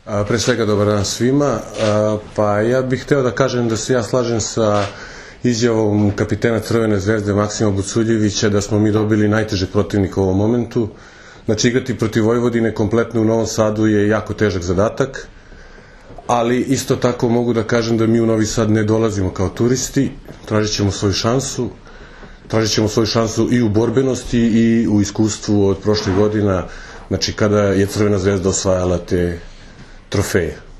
Pre svega dobar dan svima. Pa ja bih hteo da kažem da se ja slažem sa izjavom kapitena Crvene zvezde Maksima Buculjevića da smo mi dobili najtežeg protivnika u ovom momentu. Znači, igrati protiv Vojvodine kompletno u Novom Sadu je jako težak zadatak, ali isto tako mogu da kažem da mi u Novi Sad ne dolazimo kao turisti, tražit ćemo svoju šansu i u borbenosti i u iskustvu od prošlih godina, znači kada je Crvena zvezda osvajala te trofeje.